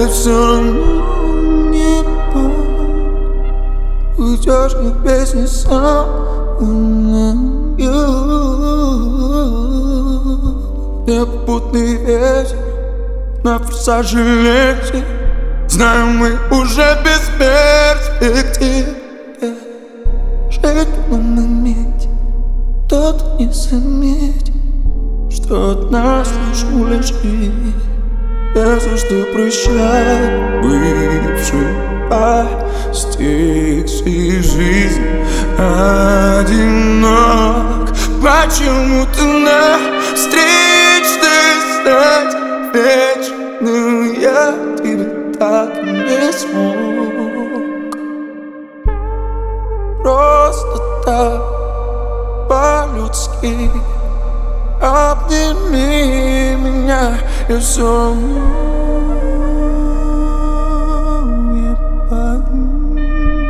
я все равно не уйдешь, как песни со мною. Я попутный ветер на форсаже лекций. Знаю, мы уже без перспектив. Жить на моменте, кто-то не заметит, что от нас лишь улежит. Я за что прощаю бывший постигший жизнь одинок. Почему-то на встречной стать вечным я тебя так не смог. Просто так по-людски обними меня, я все равно не пойму.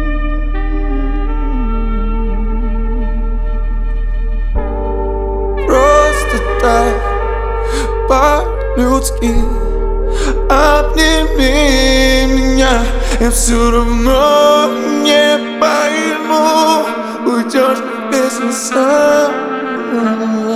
Просто так по-людски обними меня, я все равно не пойму. Уйдешь, как песня со мной.